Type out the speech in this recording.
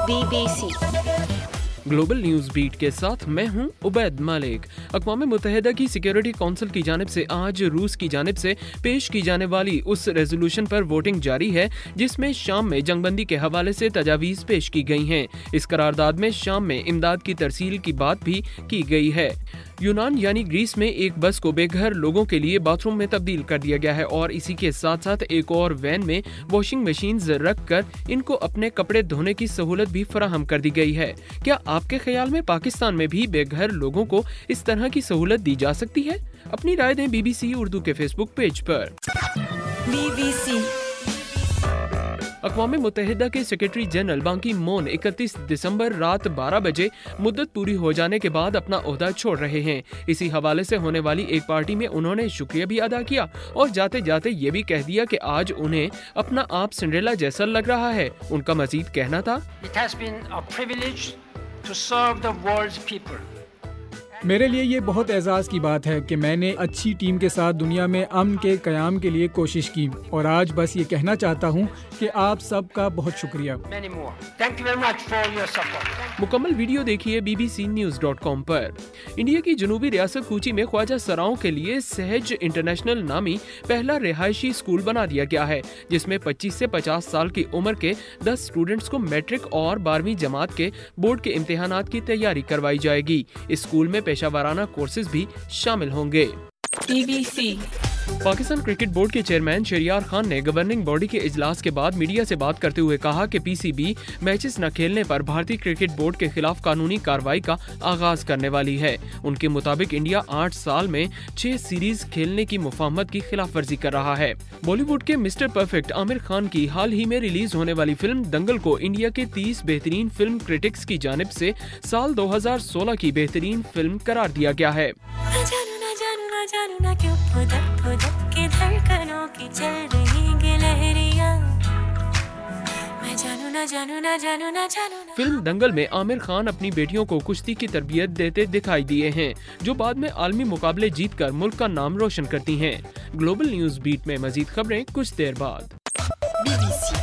BBC global news beat के साथ मैं हूं उबैद मलिक। अक़वाम मुत्तहिदा की सिक्योरिटी काउंसिल की जानिब से आज रूस की जानिब से पेश की जाने वाली उस रेजोल्यूशन पर वोटिंग जारी है जिसमें शाम में जंगबंदी के हवाले से तजावीज़ पेश की गई हैं। इस करारदाद में शाम में इमदाद की तरसील की बात भी की गई है। यूनान यानी ग्रीस में एक बस को बेघर लोगों के लिए बाथरूम में तब्दील कर दिया गया है और इसी के साथ साथ एक और वैन में वॉशिंग मशीन्स रख कर इनको अपने कपड़े धोने की सहूलत भी फराहम कर दी गई है। क्या आपके ख्याल में पाकिस्तान में भी बेघर लोगों को इस तरह की सहूलत दी जा सकती है? अपनी राय दें BBC उर्दू के फेसबुक पेज पर। BBC अक़वाम मुत्तहिदा के सेक्रेटरी जनरल बान की मून 31 दिसंबर रात 12 बजे मुद्दत पूरी हो जाने के बाद अपना ओहदा छोड़ रहे हैं। इसी हवाले से होने वाली एक पार्टी में उन्होंने शुक्रिया भी अदा किया और जाते जाते ये भी कह दिया कि आज उन्हें अपना आप सिंड्रेला जैसा लग रहा है। उनका मजीद कहना था, It has been a privilege to serve the world's people. मेरे लिए ये बहुत एजाज़ की बात है कि मैंने अच्छी टीम के साथ दुनिया में अमन के क़याम के लिए कोशिश की और आज बस ये कहना चाहता हूँ कि आप सबका बहुत शुक्रिया। Many more. Thank you very much for your support. मुकम्मल वीडियो देखिए bbcnews.com पर। इंडिया की जनूबी रियासत कोची में ख्वाजा सराओं के लिए सहज इंटरनेशनल नामी पहला रिहायशी स्कूल बना दिया गया है जिसमें 25 से 50 साल की उम्र के 10 स्टूडेंट्स को मैट्रिक और 12वीं जमात के बोर्ड के इम्तिहानात की तैयारी करवाई जाएगी। इस स्कूल में पेशावराना कोर्सेज भी शामिल होंगे। BBC पाकिस्तान क्रिकेट बोर्ड के चेयरमैन शहरियार खान ने गवर्निंग बॉडी के इजलास के बाद मीडिया से बात करते हुए कहा कि PCB मैचेस न खेलने पर भारतीय क्रिकेट बोर्ड के खिलाफ कानूनी कार्रवाई का आगाज करने वाली है। उनके मुताबिक इंडिया 8 साल में 6 सीरीज खेलने की मुफाहमत की खिलाफ वर्जी कर रहा है। बॉलीवुड के मिस्टर परफेक्ट आमिर खान की हाल ही में रिलीज होने वाली फिल्म दंगल को इंडिया के 30 बेहतरीन फिल्म क्रिटिक्स की जानिब से साल 2016 की बेहतरीन फिल्म करार दिया गया है। फिल्म दंगल में आमिर खान अपनी बेटियों को कुश्ती की तरबियत देते दिखाई दिए हैं जो बाद में आलमी मुकाबले जीतकर मुल्क का नाम रोशन करती हैं। ग्लोबल न्यूज बीट में मजीद खबरें कुछ देर बाद। BBC